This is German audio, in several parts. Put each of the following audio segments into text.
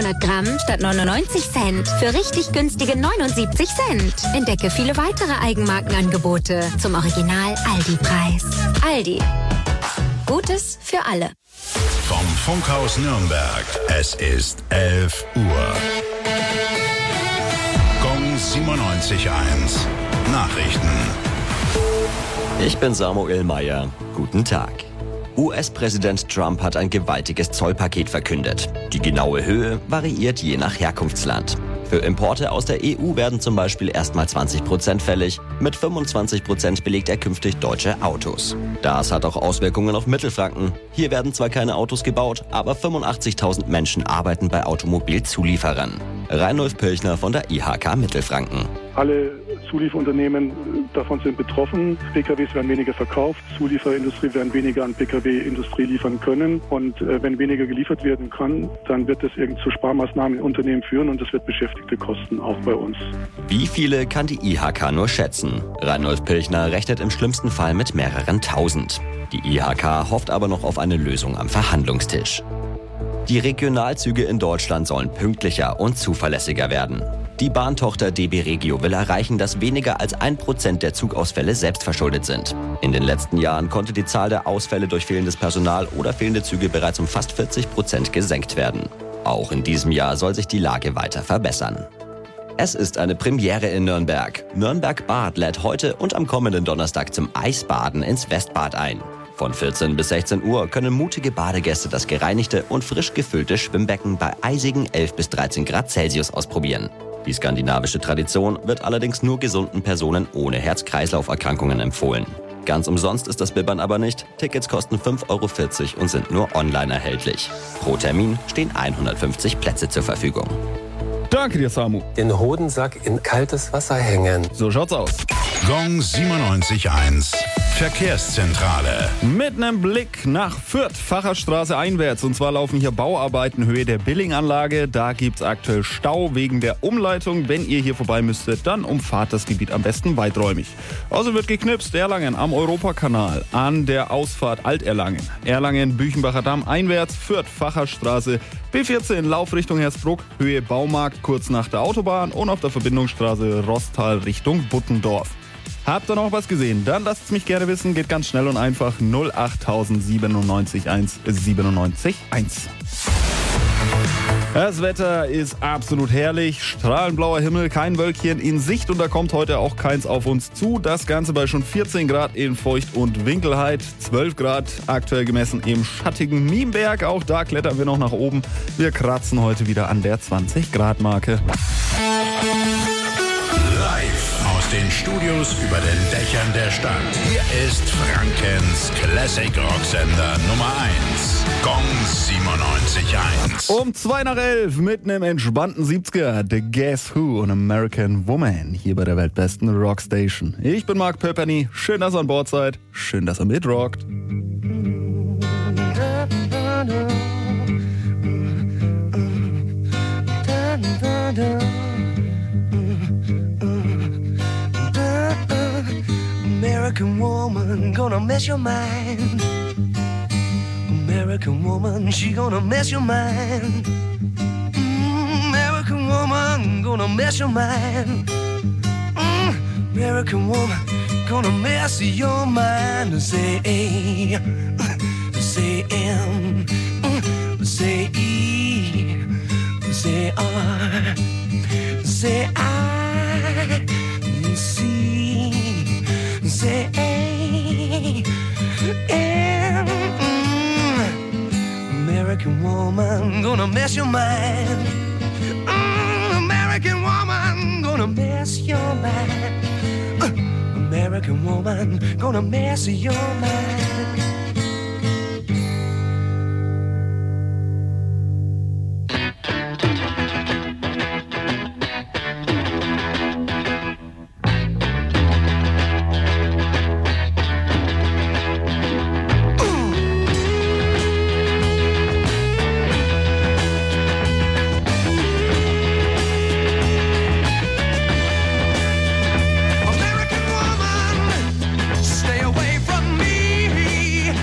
500 Gramm statt 99 Cent für richtig günstige 79 Cent. Entdecke viele weitere Eigenmarkenangebote zum Original Aldi-Preis. Aldi. Gutes für alle. Vom Funkhaus Nürnberg. Es ist 11 Uhr. Gong 97.1. Nachrichten. Ich bin Samuel Meyer. Guten Tag. US-Präsident Trump hat ein gewaltiges Zollpaket verkündet. Die genaue Höhe variiert je nach Herkunftsland. Für Importe aus der EU werden zum Beispiel erstmal 20% fällig. Mit 25% belegt er künftig deutsche Autos. Das hat auch Auswirkungen auf Mittelfranken. Hier werden zwar keine Autos gebaut, aber 85.000 Menschen arbeiten bei Automobilzulieferern. Reinulf Pilchner von der IHK Mittelfranken. Alle Zulieferunternehmen davon sind betroffen. PKWs werden weniger verkauft, Zulieferindustrie werden weniger an PKW-Industrie liefern können. Und wenn weniger geliefert werden kann, dann wird das zu Sparmaßnahmen in Unternehmen führen und das wird Beschäftigte kosten, auch bei uns. Wie viele kann die IHK nur schätzen? Reinulf Pilchner rechnet im schlimmsten Fall mit mehreren Tausend. Die IHK hofft aber noch auf eine Lösung am Verhandlungstisch. Die Regionalzüge in Deutschland sollen pünktlicher und zuverlässiger werden. Die Bahntochter DB Regio will erreichen, dass weniger als 1% der Zugausfälle selbstverschuldet sind. In den letzten Jahren konnte die Zahl der Ausfälle durch fehlendes Personal oder fehlende Züge bereits um fast 40% gesenkt werden. Auch in diesem Jahr soll sich die Lage weiter verbessern. Es ist eine Premiere in Nürnberg. Nürnberg Bad lädt heute und am kommenden Donnerstag zum Eisbaden ins Westbad ein. Von 14 bis 16 Uhr können mutige Badegäste das gereinigte und frisch gefüllte Schwimmbecken bei eisigen 11 bis 13 Grad Celsius ausprobieren. Die skandinavische Tradition wird allerdings nur gesunden Personen ohne Herz-Kreislauf-Erkrankungen empfohlen. Ganz umsonst ist das Bibbern aber nicht. Tickets kosten 5,40 € und sind nur online erhältlich. Pro Termin stehen 150 Plätze zur Verfügung. Danke dir, Samu. Den Hodensack in kaltes Wasser hängen. So schaut's aus. Gong 97.1. Verkehrszentrale. Mit einem Blick nach Fürth, Facherstraße einwärts. Und zwar laufen hier Bauarbeiten Höhe der Billinganlage. Da gibt's aktuell Stau wegen der Umleitung. Wenn ihr hier vorbei müsstet, dann umfahrt das Gebiet am besten weiträumig. Außerdem wird geknipst. Erlangen am Europakanal, an der Ausfahrt Alterlangen. Erlangen, Büchenbacher Damm einwärts, Fürth, Facherstraße. B14 Laufrichtung Hersbruck, Höhe Baumarkt kurz nach der Autobahn und auf der Verbindungsstraße Rostal Richtung Buttendorf. Habt ihr noch was gesehen? Dann lasst es mich gerne wissen. Geht ganz schnell und einfach 08097 1 97 1. Das Wetter ist absolut herrlich. Strahlenblauer Himmel, kein Wölkchen in Sicht und da kommt heute auch keins auf uns zu. Das Ganze bei schon 14 Grad in Feucht und Winkelheit, 12 Grad aktuell gemessen im schattigen Nienberg. Auch da klettern wir noch nach oben. Wir kratzen heute wieder an der 20-Grad-Marke. Live aus den Studios über den Dächern der Stadt. Hier ist Frankens Classic Rocksender Nummer 1. Gong 97.1. Um 11:02 mit einem entspannten 70er. The Guess Who und American Woman hier bei der weltbesten Rockstation. Ich bin Mark Pöperny. Schön, dass ihr an Bord seid. Schön, dass ihr mitrockt. American woman, gonna mess your mind. American woman, she gonna mess your mind. American woman, gonna mess your mind. American woman, gonna mess your mind. Say A, say M, say E, say R, say I, C. Say A, M. American woman, gonna mess your mind. American woman, gonna mess your mind. American woman, gonna mess your mind. American woman, stay away from me.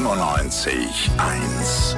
97.1.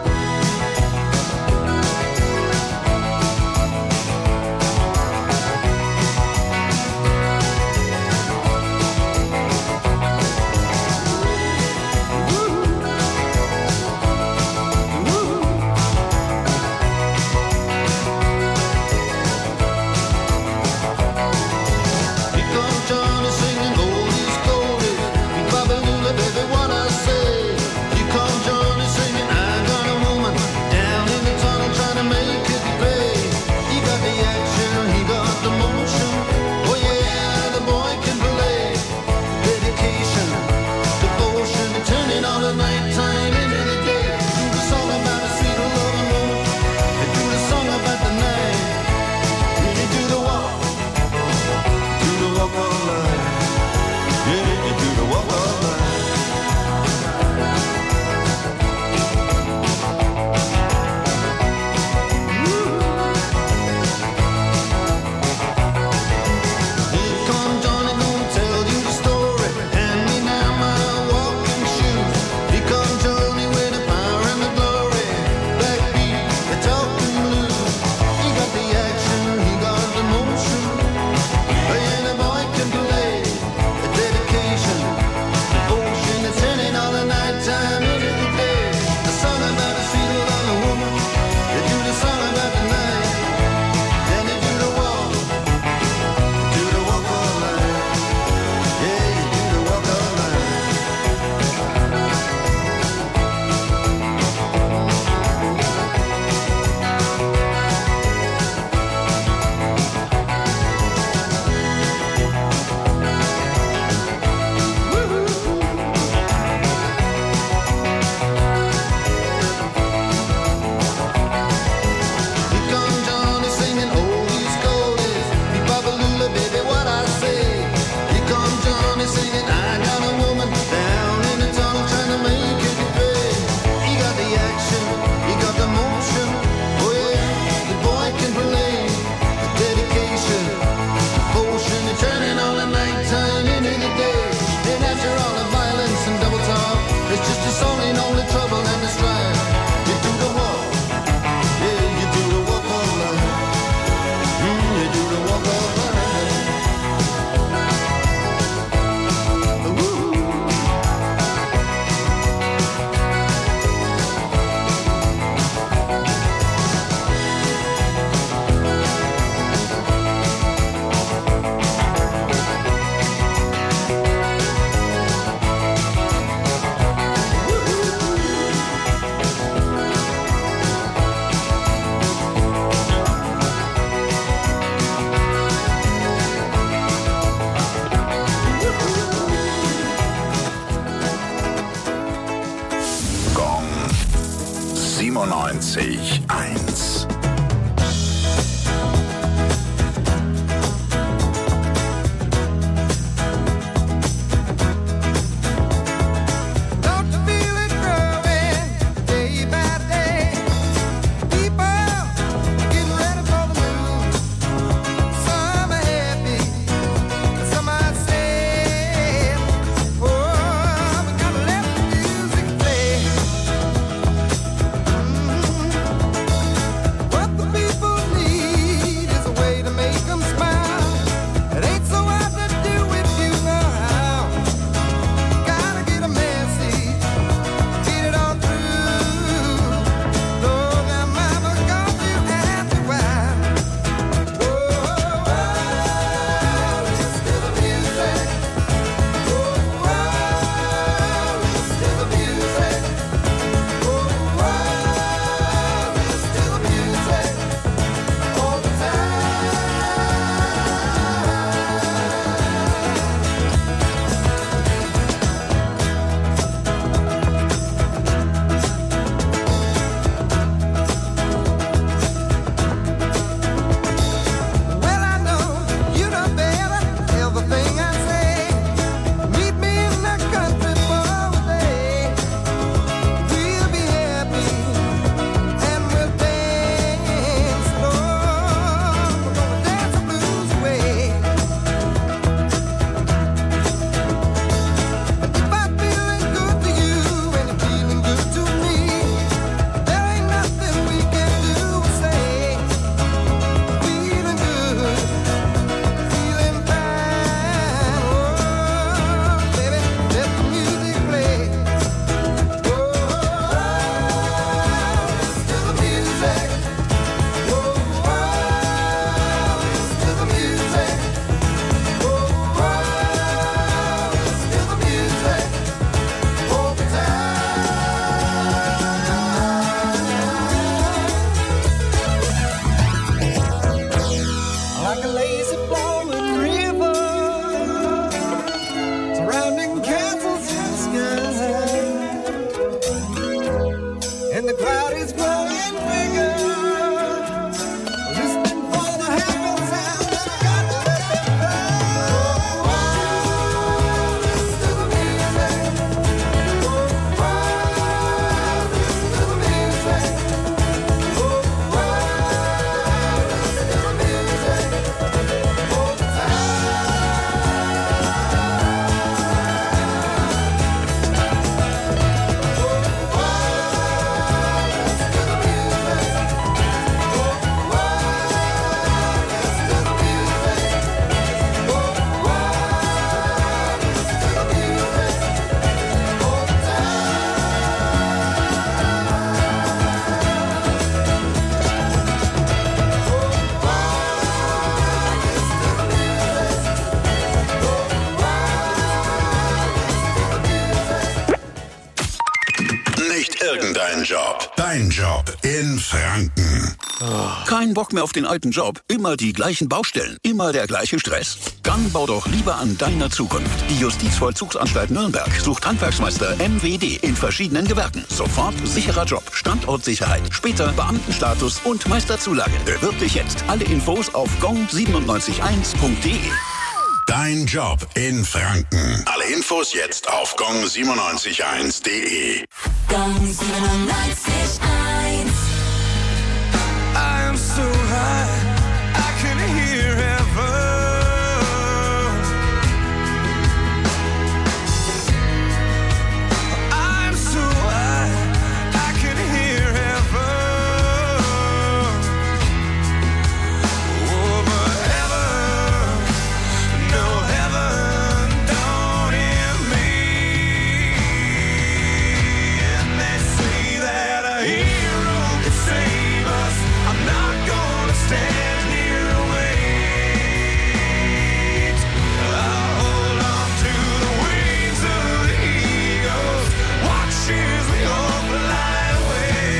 Gong 97.1. Well, Nicht irgendein Job. Dein Job in Franken. Kein Bock mehr auf den alten Job. Immer die gleichen Baustellen. Immer der gleiche Stress. Dann bau doch lieber an deiner Zukunft. Die Justizvollzugsanstalt Nürnberg sucht Handwerksmeister MWD in verschiedenen Gewerken. Sofort sicherer Job, Standortsicherheit, später Beamtenstatus und Meisterzulage. Bewirb dich jetzt. Alle Infos auf gong971.de. Dein Job in Franken. Alle Infos jetzt auf gong971.de. Gong 97.1. I am so high, I can hear heaven. I'm so high, I can hear heaven. Oh, but heaven, no heaven, don't hear me. And they say that a hero can save us. I'm not gonna stand here and wait. I'll hold on to the wings of the eagles. Watch as we all fly away.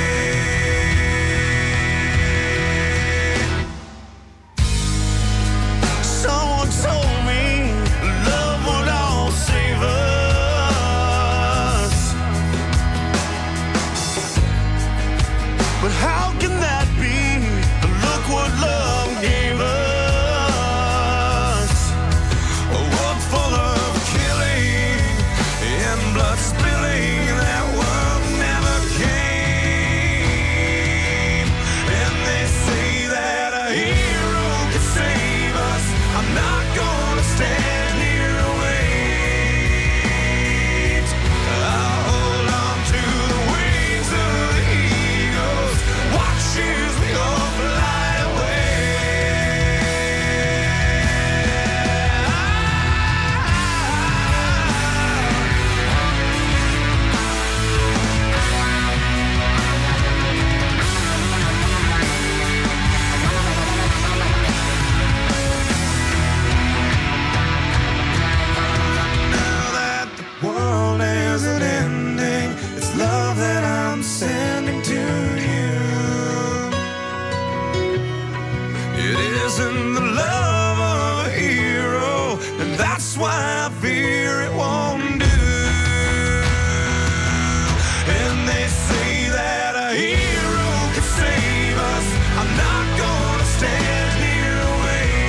Someone told me love would all save us. But how can that be? Look what love gave us. A world full of killing and blood spilling. That world never came. And they say that a hero can save us. I'm not gonna stand here and wait. I'll hold on to the wings of the eagles. Watch as we all fly away. Now that the world isn't ending, it's love that I'm sending to you. It isn't the love of a hero, and that's why I fear it won't do. And they say that a hero can save us. I'm not gonna stand here and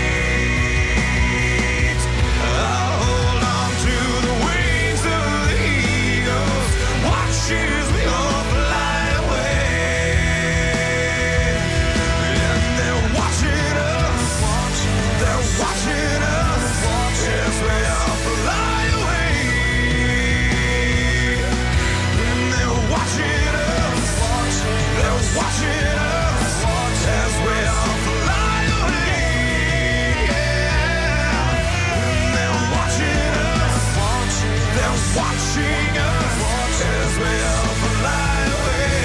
wait. I'll hold on to the wings of the eagles. Watch as we all fly away. And they're watching us. They're watching us as we all fly away. And they're watching us. They're watching us as we all fly away. And they're watching us. They're watching us as we all fly away.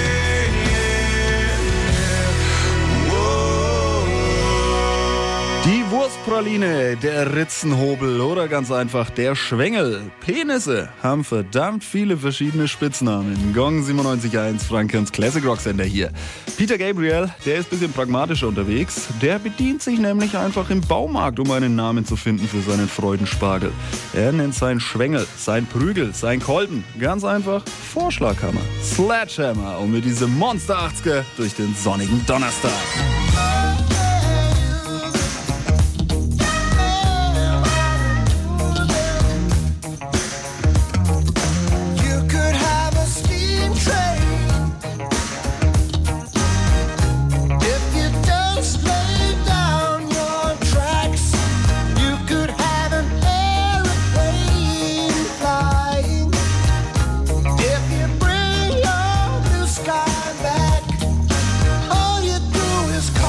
Whoa. Die Wurstpraline, der Ritzenhobel oder ganz einfach der Schwengel. Penisse haben verdammt viele verschiedene Spitznamen. Gong 97.1, Frankens Classic Rock Sender hier. Peter Gabriel, der ist ein bisschen pragmatischer unterwegs. Der bedient sich nämlich einfach im Baumarkt, um einen Namen zu finden für seinen Freudenspargel. Er nennt seinen Schwengel, sein Prügel, sein Kolben ganz einfach Vorschlaghammer. Sledgehammer und mit diesem Monster 80er durch den sonnigen Donnerstag. You could have a steam train if you just lay down your tracks. You could have an airplane flying if you bring your blue sky back. All you do is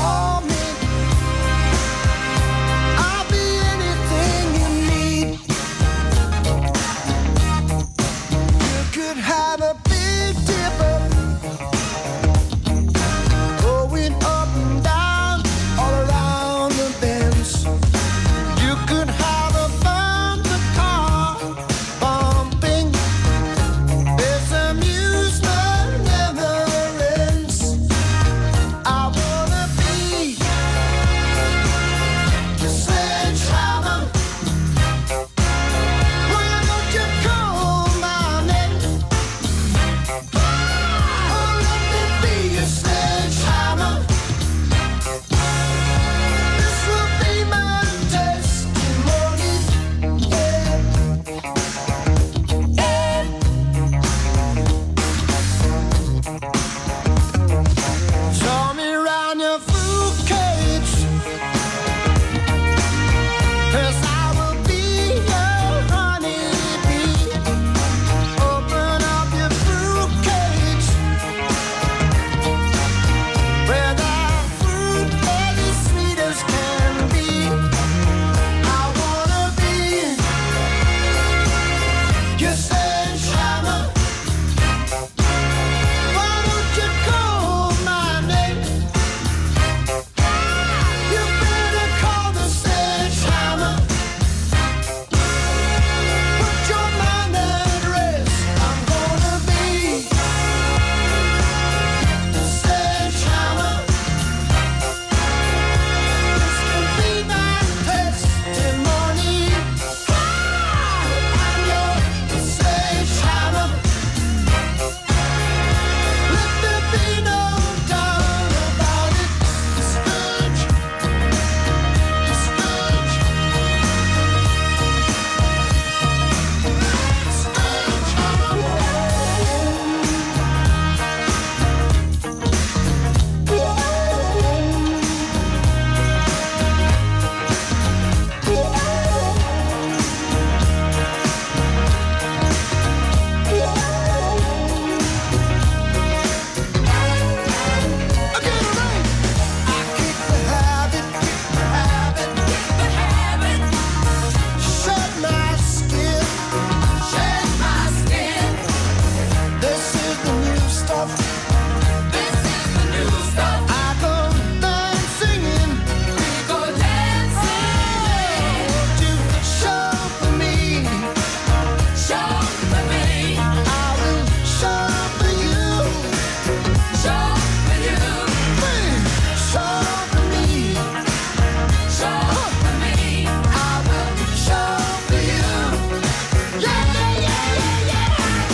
This is the new stuff. This is the new stuff. I go dance singing. We go dancing. Won't you show for me? Show for me. I will show for you. Show for you. Show for me. Show for me. I will show for you. Yeah, yeah, yeah, yeah, yeah.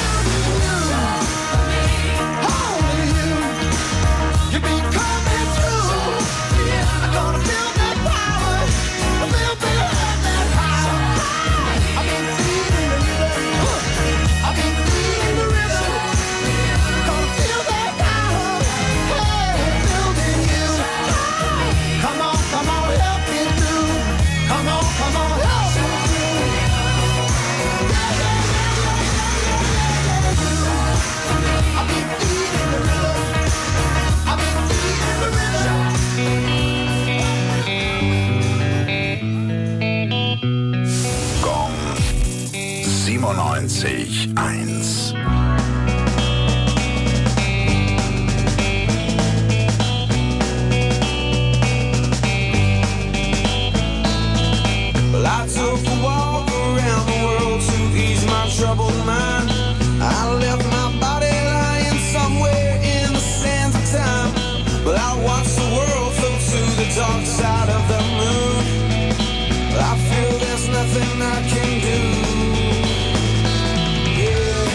Only you. You be coming through. I'm gonna feel that power. I feel that power. I've been feeling the rhythm. I've been feeling the rhythm. Gonna feel that power. Hey, building you. Come on, help me through. Come on, help me through. I've been feeling the rhythm. I've been feeling the rhythm. Gong 97.1. Well, I took a walk around the world to ease my troubled mind. I left my body lying somewhere in the sands of time. Well, I watched the world float to the dark side of the moon. Well, I feel there's nothing I can do. Yeah.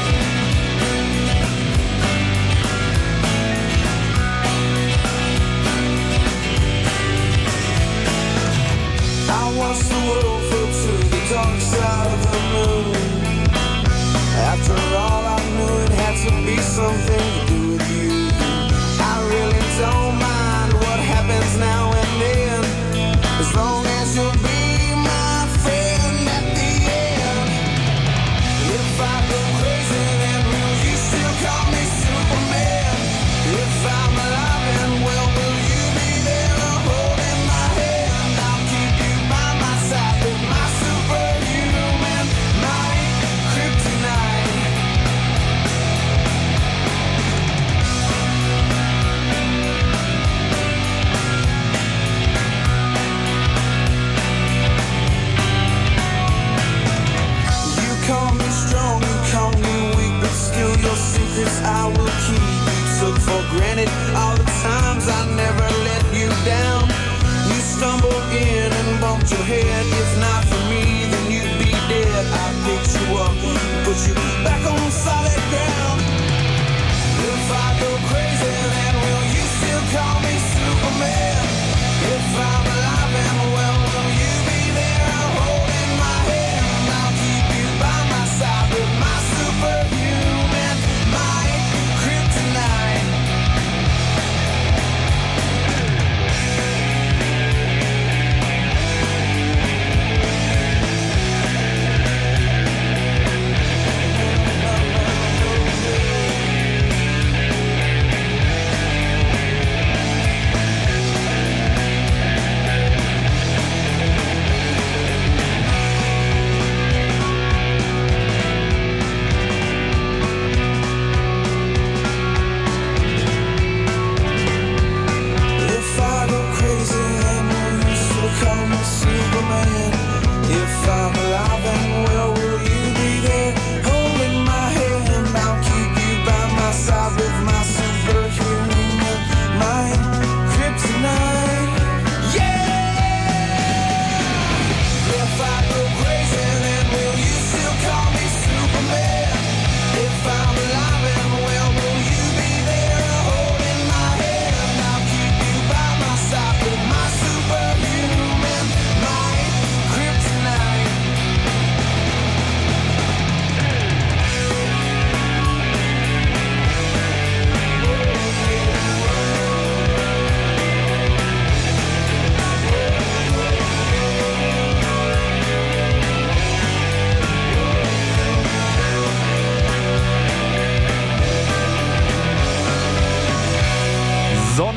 I watched the world float to the dark side of the moon. After all, I knew it had to be something to do with you. I really don't mind what happens now and then, as long as you'll be my friend at the end. If I go crazy, then will you still call me Superman? If I'm alive and well, will you be there holding my hand? I'll keep you by my side with my superhuman, my kryptonite.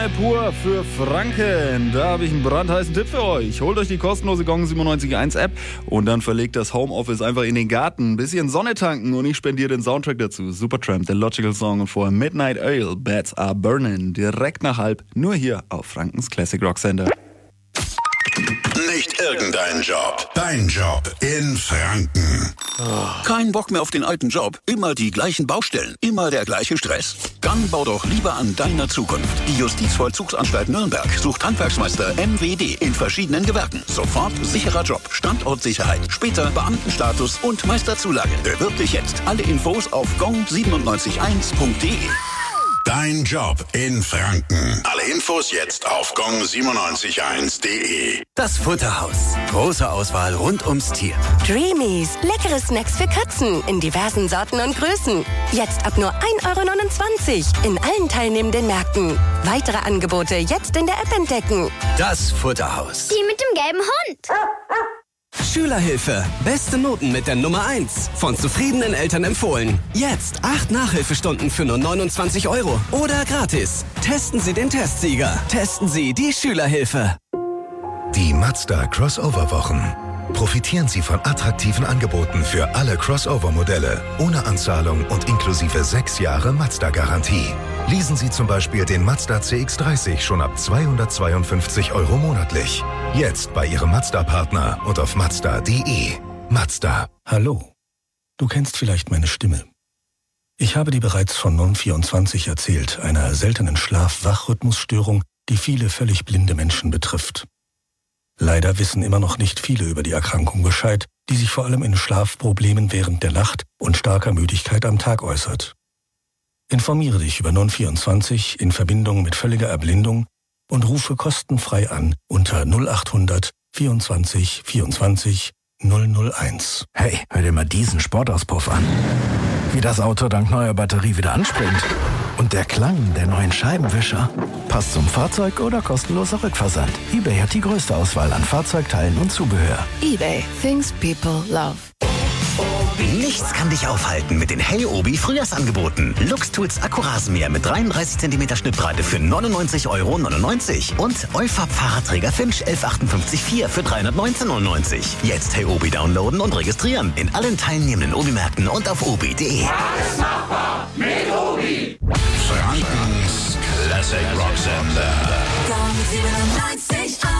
Adrenal pur für Franken. Da habe ich einen brandheißen Tipp für euch. Holt euch die kostenlose Gong 97.1 App und dann verlegt das Homeoffice einfach in den Garten. Ein bisschen Sonne tanken und ich spendiere den Soundtrack dazu. Supertramp, der Logical Song und vorher Midnight Oil, Bats Are Burning. Direkt nach halb, nur hier auf Frankens Classic Rock Sender. Nicht irgendein Job. Dein Job in Franken. Kein Bock mehr auf den alten Job? Immer die gleichen Baustellen? Immer der gleiche Stress? Dann bau doch lieber an deiner Zukunft. Die Justizvollzugsanstalt Nürnberg sucht Handwerksmeister MWD in verschiedenen Gewerken. Sofort sicherer Job, Standortsicherheit, später Beamtenstatus und Meisterzulage. Bewirb dich jetzt. Alle Infos auf gong971.de. Dein Job in Franken. Alle Infos jetzt auf gong971.de. Das Futterhaus. Große Auswahl rund ums Tier. Dreamies. Leckere Snacks für Katzen in diversen Sorten und Größen. Jetzt ab nur 1,29 € in allen teilnehmenden Märkten. Weitere Angebote jetzt in der App entdecken. Das Futterhaus. Die mit dem gelben Hund. Schülerhilfe. Beste Noten mit der Nummer 1. Von zufriedenen Eltern empfohlen. Jetzt 8 Nachhilfestunden für nur 29 € oder gratis. Testen Sie den Testsieger. Testen Sie die Schülerhilfe. Die Mazda Crossover-Wochen. Profitieren Sie von attraktiven Angeboten für alle Crossover-Modelle. Ohne Anzahlung und inklusive 6 Jahre Mazda-Garantie. Leasen Sie zum Beispiel den Mazda CX-30 schon ab 252 € monatlich. Jetzt bei Ihrem Mazda-Partner und auf Mazda.de. Mazda. Hallo. Du kennst vielleicht meine Stimme. Ich habe dir bereits von Non24 erzählt, einer seltenen Schlaf-Wach-Rhythmusstörung, die viele völlig blinde Menschen betrifft. Leider wissen immer noch nicht viele über die Erkrankung Bescheid, die sich vor allem in Schlafproblemen während der Nacht und starker Müdigkeit am Tag äußert. Informiere dich über Non24 in Verbindung mit völliger Erblindung und rufe kostenfrei an unter 0800 24 24 001. Hey, hör dir mal diesen Sportauspuff an. Wie das Auto dank neuer Batterie wieder anspringt. Und der Klang der neuen Scheibenwischer. Passt zum Fahrzeug oder kostenloser Rückversand. eBay hat die größte Auswahl an Fahrzeugteilen und Zubehör. eBay. Things people love. Nichts kann dich aufhalten mit den Hey Obi Frühjahrsangeboten. Luxtools Akkurasenmäher mit 33 cm Schnittbreite für 99,99 € und Eufab Fahrradträger Finch 1158 für 319,99 €. Jetzt Hey Obi downloaden und registrieren in allen teilnehmenden Obi-Märkten und auf obi.de. Alles machbar mit Obi. Frankens Classic Rock Sender. Gong 97.1.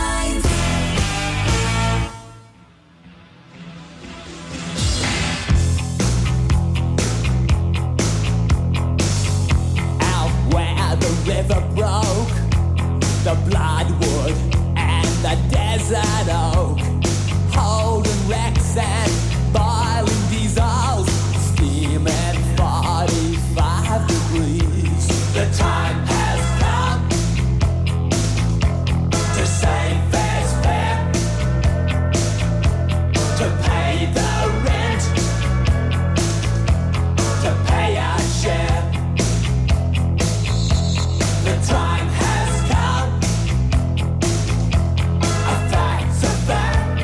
The river broke, the bloodwood and the desert oak, holding wrecks and boiling diesels, steam at 45 degrees. The time has come to save fair's fair, to pay the rent, to pay our share. The time has come. A fact's a fact.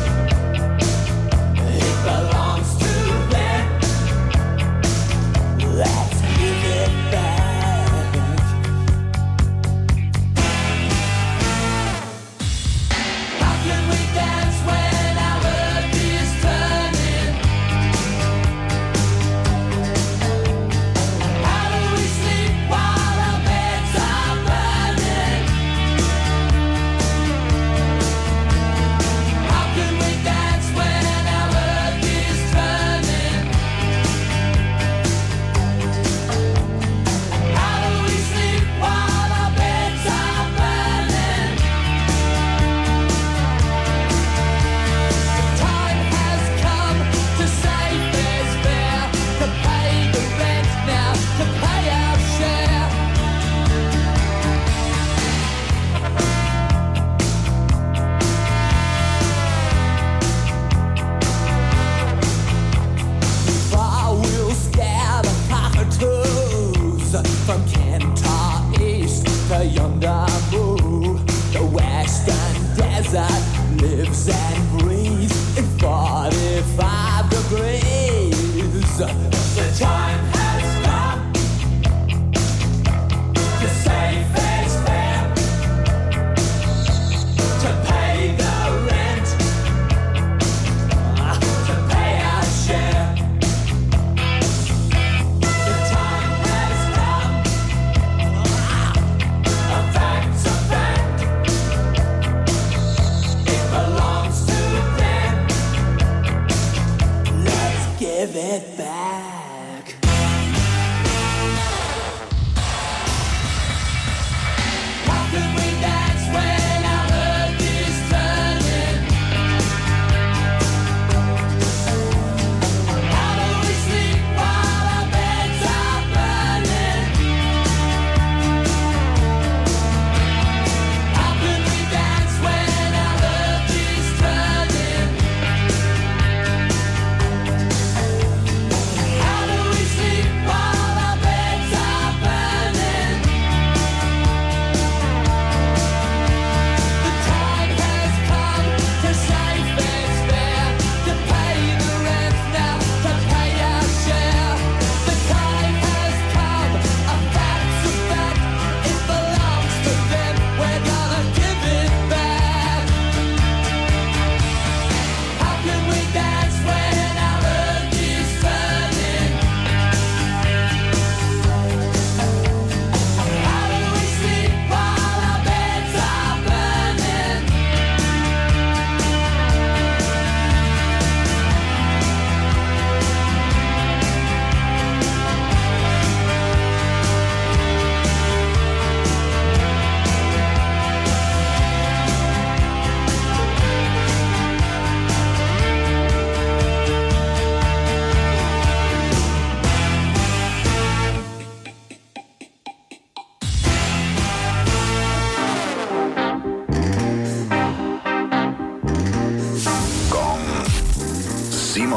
It belongs to them. Let's give it back. How can we dance when our world is turning? How do we sleep while our beds are burning? How can we dance when our world is turning? How do we sleep while our beds are burning? The time has come to save fair's fair, to pay the rent now, to pay our share. I will scare the cockatoos from Kentar East to Yondabu. The western desert lives and breathes in 45 degrees. The time has come to save fair's fair,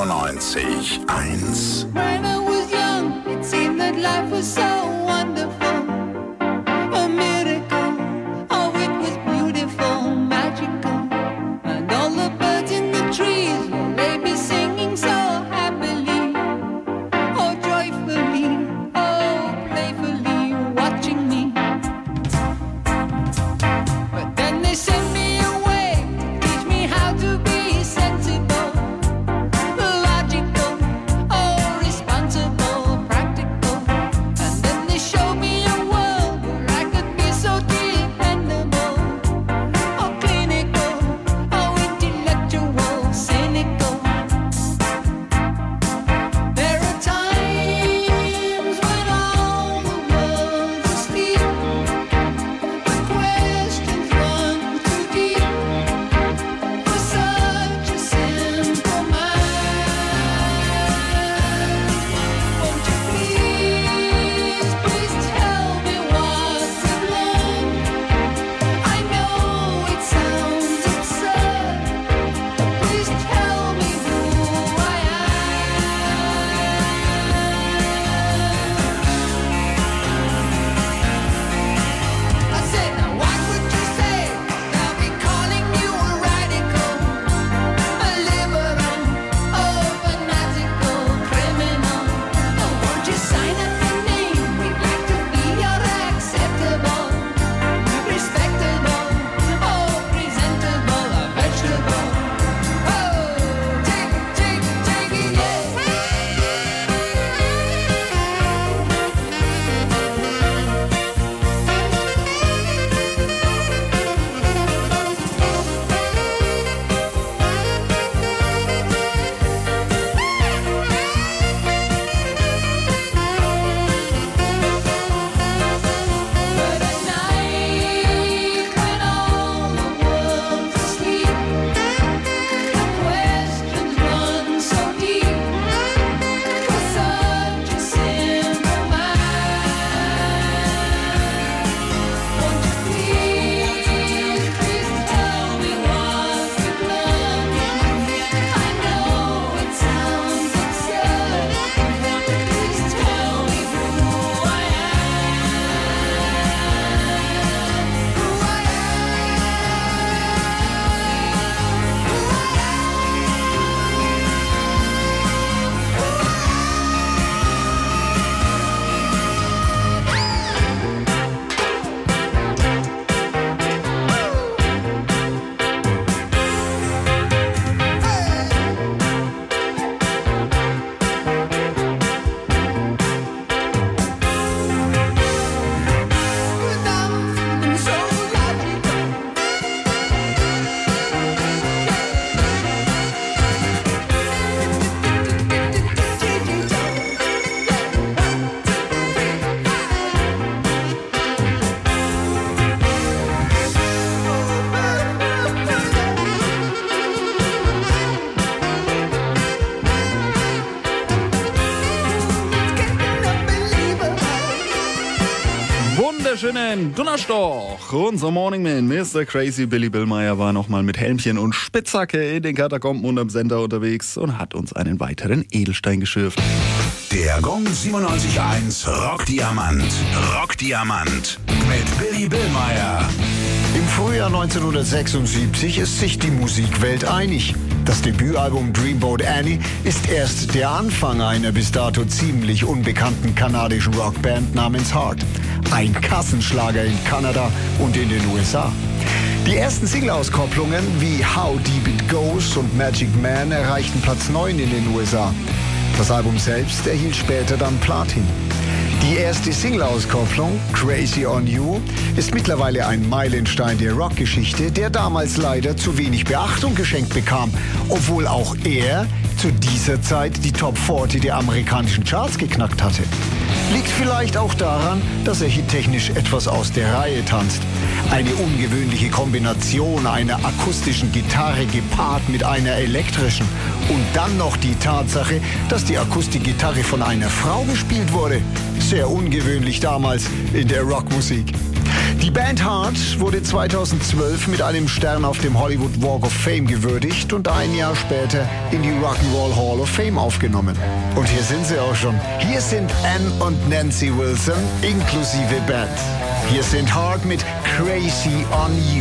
97.1. When I was young, it seemed that life was so wonderful. A miracle, oh, it was beautiful, magical. And all the birds in the trees, well, they be singing so happily. Oh, joyfully, oh, playfully, watching me. But then they sent me away to teach me how to be sensible, logical, oh, responsible, practical. And then they showed me a world where I could be so dependable, oh, clinical, oh, intellectual, cynical. There are times when all the world's asleep, the questions run too deep for such a simple mind. Won't you please, please tell me what you've learned? I know it sounds absurd, but please tell me who I am. I said, now what would you say? They'll be calling you a radical, a liberal, oh, fanatical criminal. Oh, won't you sign up your name? We'd like to be your acceptable, respectable, oh, presentable, a vegetable. Oh, take it, yeah. But at night, when all the world's asleep, the questions run so deep for such a simple mind. Won't you please, please tell me what you've learned? I know it sounds absurd, but please tell me who I am so logical. Wunderschönen Donnerstag. Unser Morning Man, Mr. Crazy Billy Billmeyer, war nochmal mit Helmchen und Spitzhacke in den Katakomben unterm Sender unterwegs und hat uns einen weiteren Edelstein geschürft. Der Gong 97.1 Rockdiamant. Rockdiamant. Mit Billy Billmeyer. Im Frühjahr 1976 ist sich die Musikwelt einig. Das Debütalbum Dreamboat Annie ist erst der Anfang einer bis dato ziemlich unbekannten kanadischen Rockband namens Heart. Ein Kassenschlager in Kanada und in den USA. Die ersten Single-Auskopplungen wie How Deep It Goes und Magic Man erreichten Platz 9 in den USA. Das Album selbst erhielt später dann Platin. Die erste Single-Auskopplung, Crazy on You, ist mittlerweile ein Meilenstein der Rockgeschichte, der damals leider zu wenig Beachtung geschenkt bekam, obwohl auch er zu dieser Zeit die Top 40 der amerikanischen Charts geknackt hatte. Liegt vielleicht auch daran, dass er hittechnisch etwas aus der Reihe tanzt. Eine ungewöhnliche Kombination einer akustischen Gitarre gepaart mit einer elektrischen und dann noch die Tatsache, dass die Akustikgitarre von einer Frau gespielt wurde. Sehr ungewöhnlich damals in der Rockmusik. Die Band Heart wurde 2012 mit einem Stern auf dem Hollywood Walk of Fame gewürdigt und ein Jahr später in die Rock'n'Roll Hall of Fame aufgenommen. Und hier sind sie auch schon. Hier sind Ann und Nancy Wilson inklusive Band. Hier sind Heart mit Crazy on You.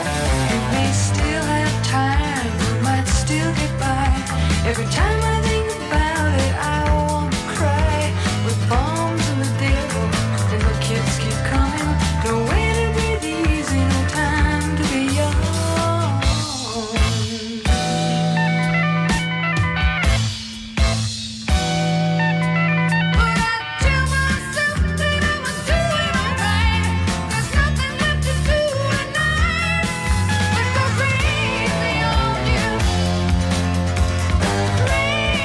Every time I think about it, I wanna cry. With bombs and the devil, and the kids keep coming. No way to breathe easy, no time to be young. But I tell myself that I'ma do it alright. There's nothing left to do tonight. Let's go crazy on you. Crazy.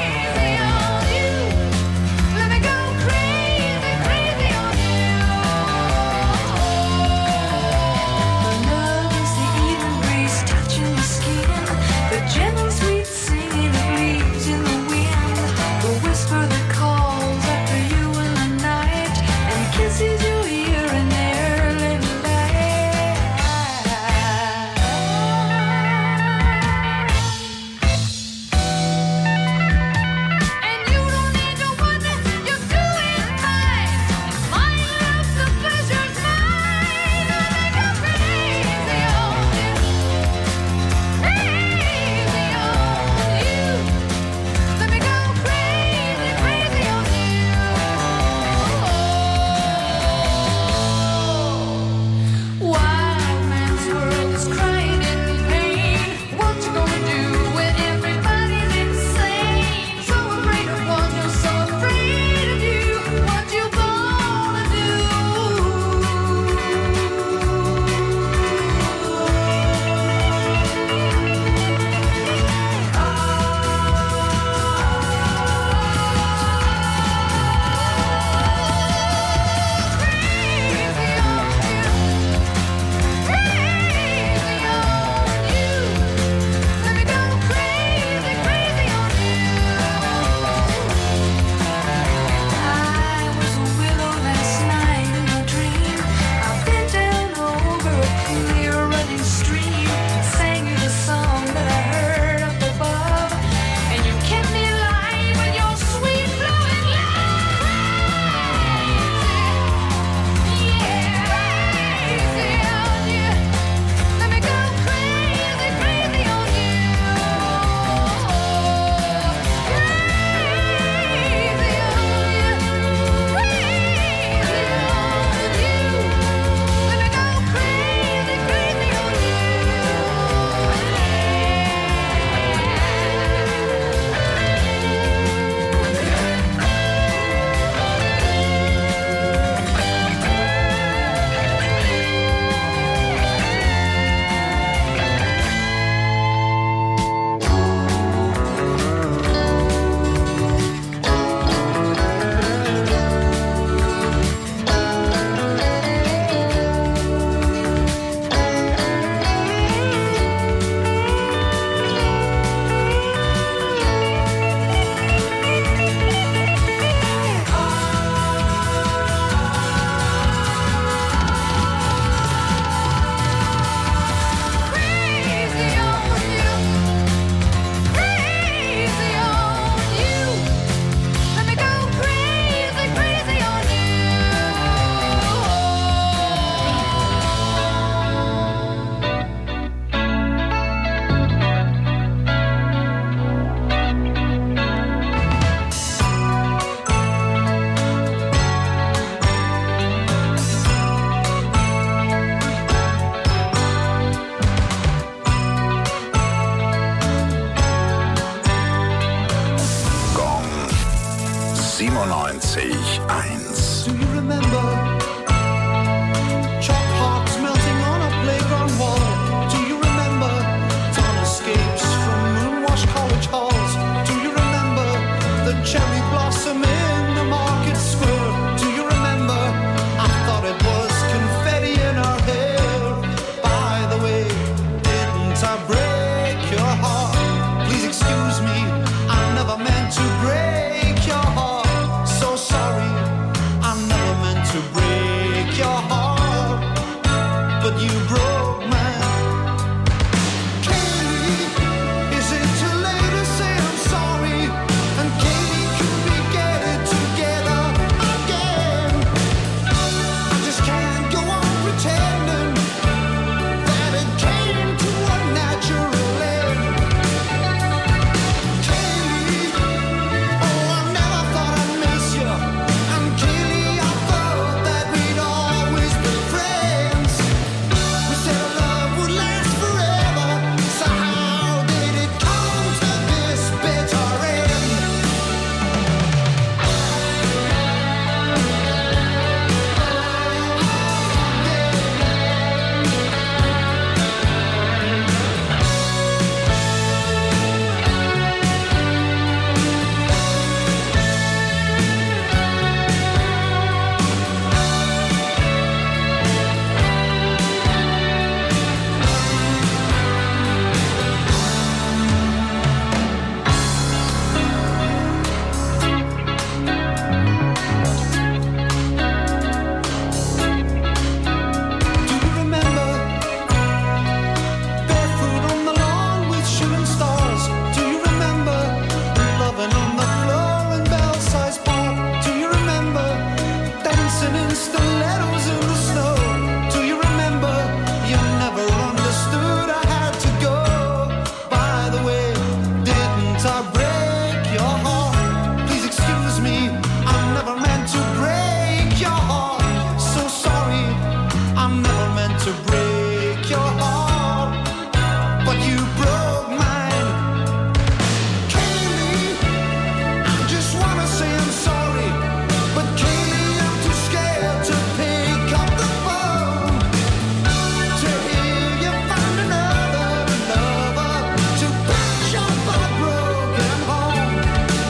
stilettos in the snow. Do you remember? You never understood. I had to go. By the way, didn't I break your heart? Please excuse me. I never meant to break your heart. So sorry. I never meant to break your heart. But you broke mine. Kaylee, I just wanna say I'm sorry. But Kaylee, I'm too scared to pick up the phone. To hear you found another lover to patch up our broken home.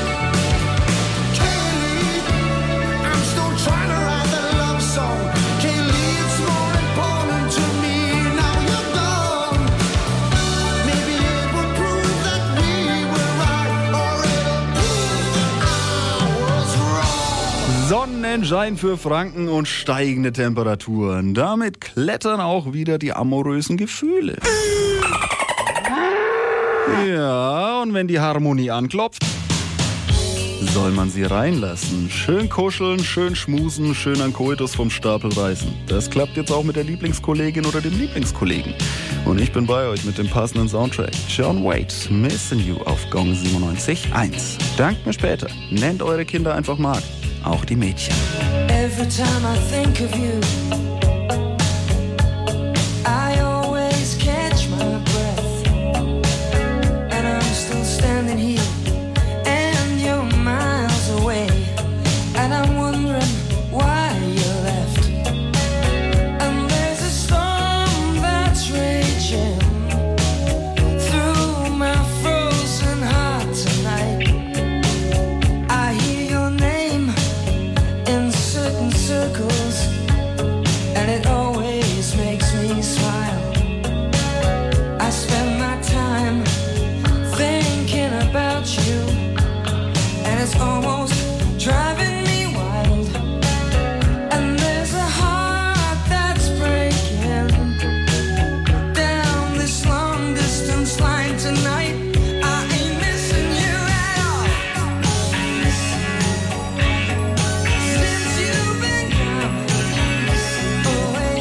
Kaylee, I'm still trying to write that love song. Kaylee, it's more important to me now you're gone. Maybe it would prove that we were right, or it'll prove that I was wrong. Sonnenschein für Franken und steigende Temperaturen. Damit klettern auch wieder die amorösen Gefühle. Ja, und wenn die Harmonie anklopft, soll man sie reinlassen. Schön kuscheln, schön schmusen, schön an Koitus vom Stapel reißen. Das klappt jetzt auch mit der Lieblingskollegin oder dem Lieblingskollegen. Und ich bin bei euch mit dem passenden Soundtrack. John Waite, Missing You auf Gong 97.1. Dankt mir später. Nennt eure Kinder einfach Marc. Auch die Mädchen. Every time I think of you, I always catch my breath. And I'm still standing here, and you're miles away. And I'm wondering why you left. And there's a storm that's raging through my frozen heart tonight. I hear your name in certain circles, and it always makes me smile. I spend my time thinking about you, and it's almost driving me wild. And there's a heart that's breaking down this long distance line tonight. I ain't missing you at all. Since you've been gone away.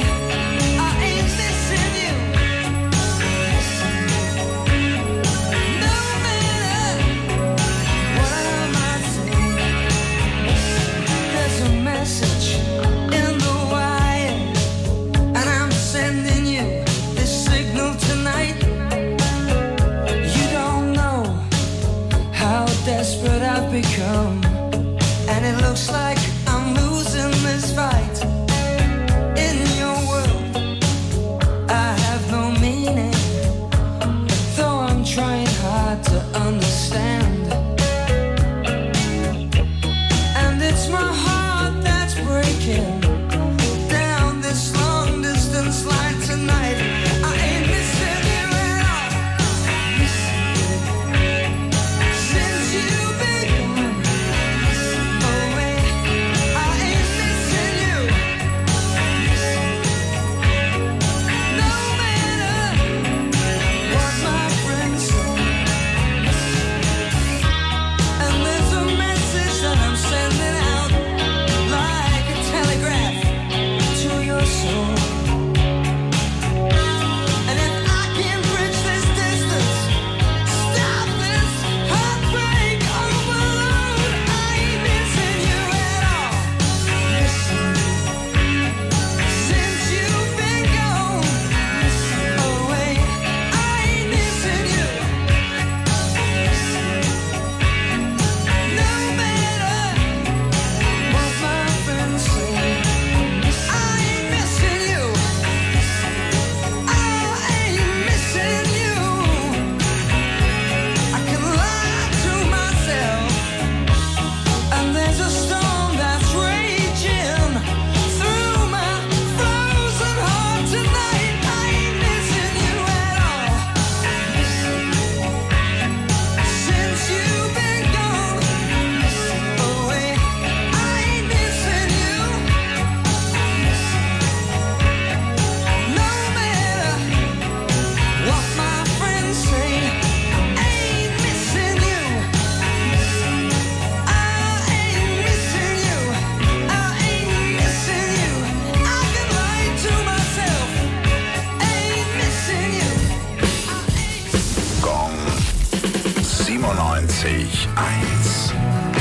97.1.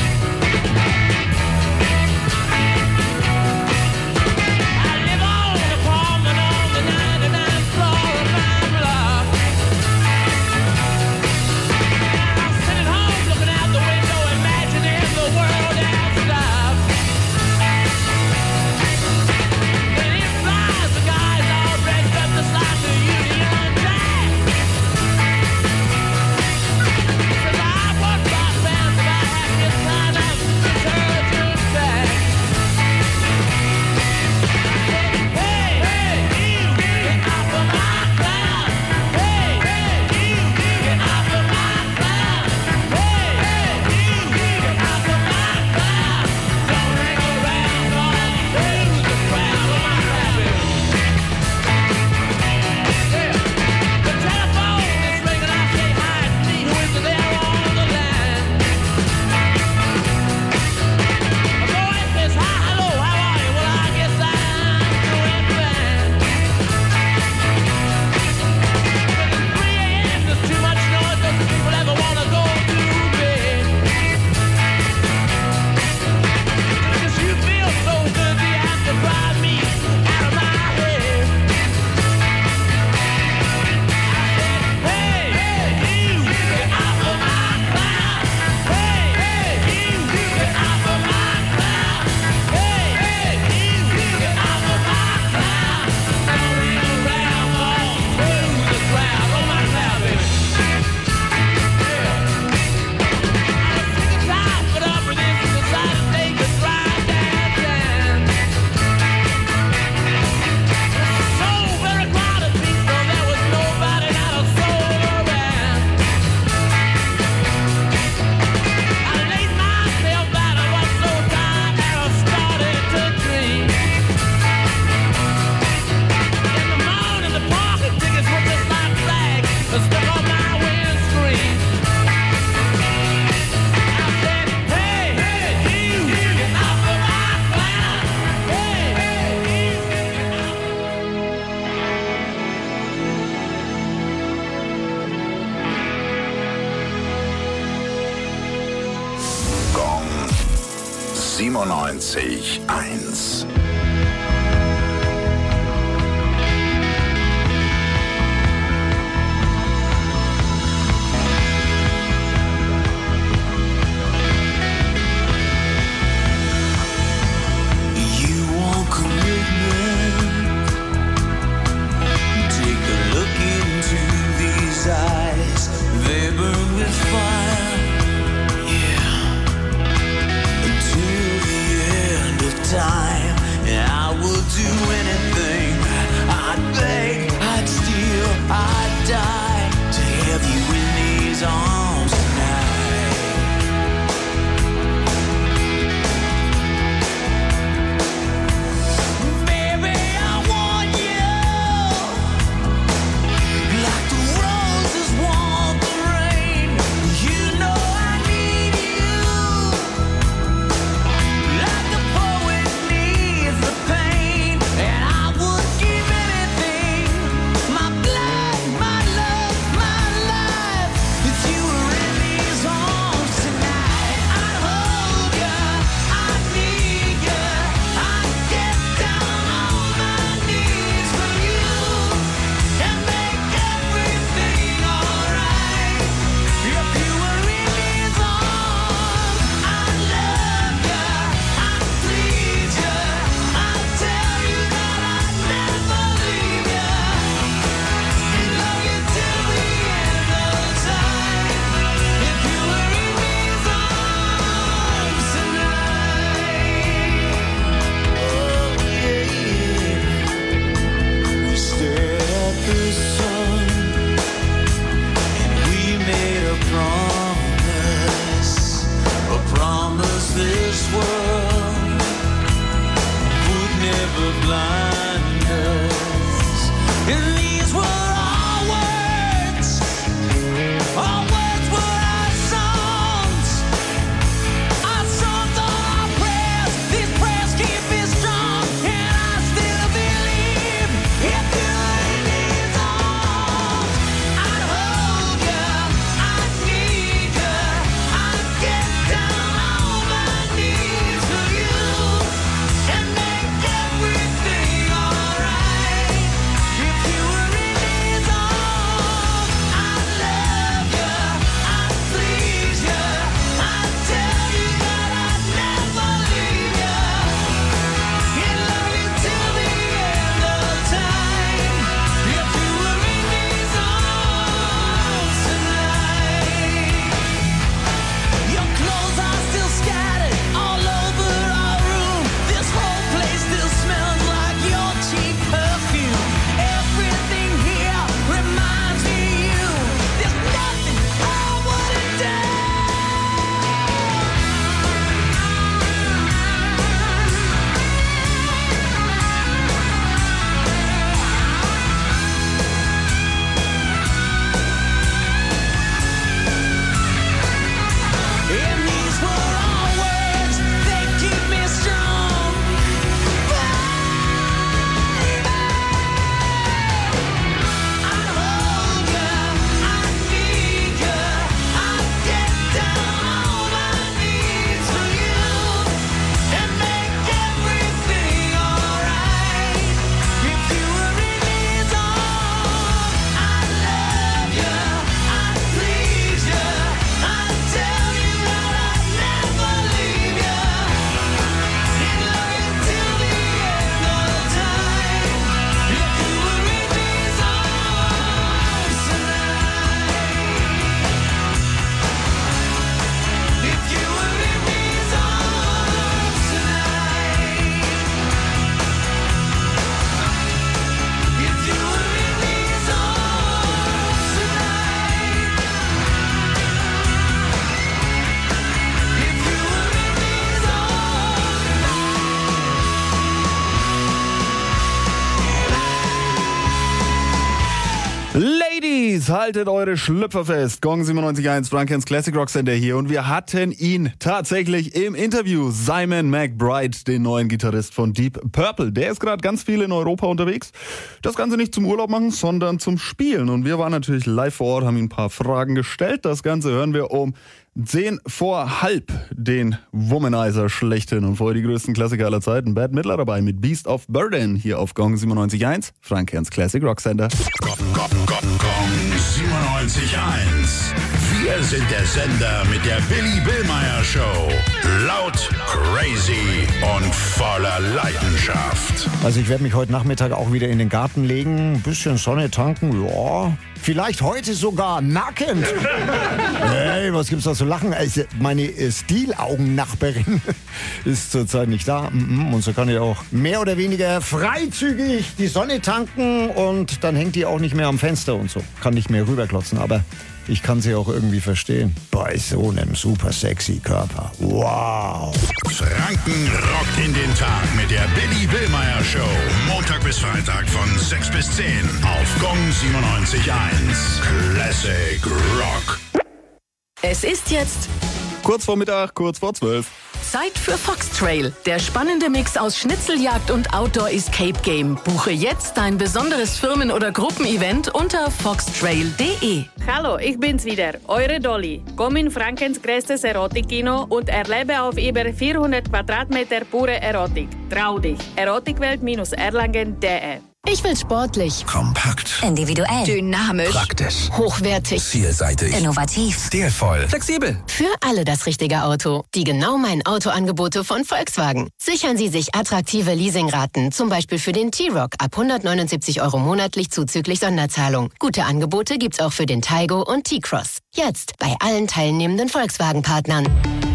Gong 97.1. Ladies, haltet eure Schlüpfer fest. Gong 97.1, Frankens Classic Rock Center hier. Und wir hatten ihn tatsächlich im Interview. Simon McBride, den neuen Gitarrist von Deep Purple. Der ist gerade ganz viel in Europa unterwegs. Das Ganze nicht zum Urlaub machen, sondern zum Spielen. Und wir waren natürlich live vor Ort, haben ihm ein paar Fragen gestellt. Das Ganze hören wir um 10:10, den Womanizer schlechthin. Und vorher die größten Klassiker aller Zeiten. Bad Midler dabei mit Beast of Burden hier auf Gong 97.1, Frankens Classic Rock Center. Gong 97.1. Wir sind der Sender mit der Billy Billmeyer Show. Laut, crazy und voller Leidenschaft. Also ich werde mich heute Nachmittag auch wieder in den Garten legen, ein bisschen Sonne tanken, ja. Vielleicht heute sogar nackend. Hey, was gibt's da zu lachen? Also meine Stilaugennachbarin ist zurzeit nicht da. Und so kann ich auch mehr oder weniger freizügig die Sonne tanken und dann hängt die auch nicht mehr am Fenster und so. Kann nicht mehr rüberklotzen, aber ich kann sie auch irgendwie verstehen. Bei so einem super sexy Körper. Wow. Franken rockt in den Tag mit der Billy Billmeyer Show. Montag bis Freitag von 6 bis 10 auf Gong 97.1. Classic Rock. Es ist jetzt kurz vor Mittag, kurz vor 12. Zeit für Fox Trail, der spannende Mix aus Schnitzeljagd und Outdoor Escape Game. Buche jetzt dein besonderes Firmen- oder Gruppenevent unter foxtrail.de. Hallo, ich bin's wieder, eure Dolly. Komm in Frankens größtes Erotikkino und erlebe auf über 400 Quadratmeter pure Erotik. Trau dich. Erotikwelt-erlangen.de. Ich will sportlich, Kompakt, individuell, dynamisch, praktisch, hochwertig, vielseitig, innovativ, stilvoll, Flexibel. für alle das richtige Auto. Die genau meinen Autoangebote von Volkswagen. Sichern Sie sich attraktive Leasingraten, zum Beispiel für den T-Roc ab 179 € monatlich zuzüglich Sonderzahlung. Gute Angebote gibt's auch für den Taigo und T-Cross. Jetzt bei allen teilnehmenden Volkswagen-Partnern.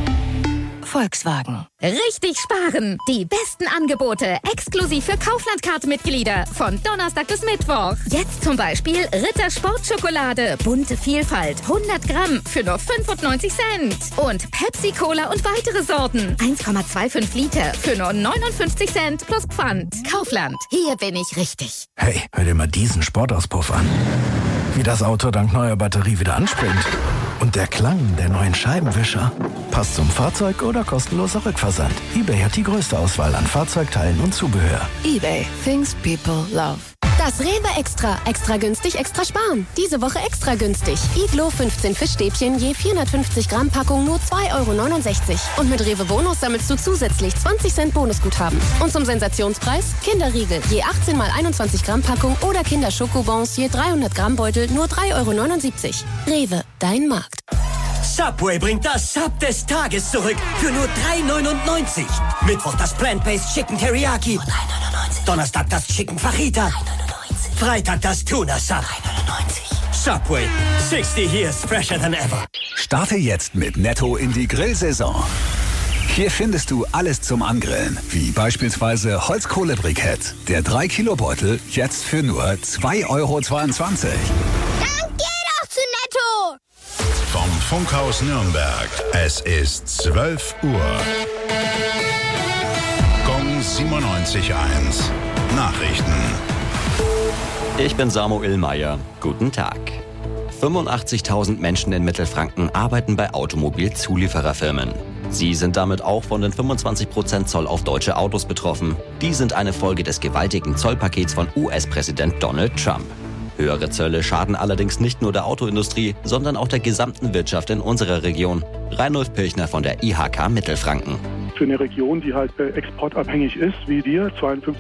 Volkswagen. Richtig sparen! Die besten Angebote exklusiv für Kaufland-Card-Mitglieder von Donnerstag bis Mittwoch. Jetzt zum Beispiel Ritter Sportschokolade, bunte Vielfalt, 100 Gramm für nur 95 Cent. Und Pepsi Cola und weitere Sorten, 1,25 Liter für nur 59 Cent plus Pfand. Kaufland, hier bin ich richtig. Hey, hör dir mal diesen Sportauspuff an. Wie das Auto dank neuer Batterie wieder anspringt. Und der Klang der neuen Scheibenwischer. Passt zum Fahrzeug oder kostenloser Rückversand. eBay hat die größte Auswahl an Fahrzeugteilen und Zubehör. eBay. Things people love. Das Rewe Extra. Extra günstig, extra sparen. Diese Woche extra günstig. Iglo 15 Fischstäbchen je 450 Gramm Packung nur 2,69 €. Und mit Rewe Bonus sammelst du zusätzlich 20 Cent Bonusguthaben. Und zum Sensationspreis Kinderriegel je 18 mal 21 Gramm Packung oder Kinderschokobons je 300 Gramm Beutel nur 3,79 €. Rewe, dein Markt. Subway bringt das Sub des Tages zurück für nur 3,99 €. Mittwoch das Plant-Based Chicken Teriyaki. 3,99 €. Donnerstag das Chicken Fajita. 3,99 €. Freitag das Tuna Sub. 3,99 €. Subway. 60 years fresher than ever. Starte jetzt mit Netto in die Grillsaison. Hier findest du alles zum Angrillen, wie beispielsweise Holzkohlebrikett. Der 3-Kilo-Beutel jetzt für nur 2,22 €. Dann geh doch zu Netto! Vom Funkhaus Nürnberg. Es ist 12 Uhr. Gong 97.1. Nachrichten. Ich bin Samuel Meyer. Guten Tag. 85.000 Menschen in Mittelfranken arbeiten bei Automobilzuliefererfirmen. Sie sind damit auch von den 25% Zoll auf deutsche Autos betroffen. Die sind eine Folge des gewaltigen Zollpakets von US-Präsident Donald Trump. Höhere Zölle schaden allerdings nicht nur der Autoindustrie, sondern auch der gesamten Wirtschaft in unserer Region. Reinulf Pilchner von der IHK Mittelfranken. Für eine Region, die halt exportabhängig ist, wie wir, 52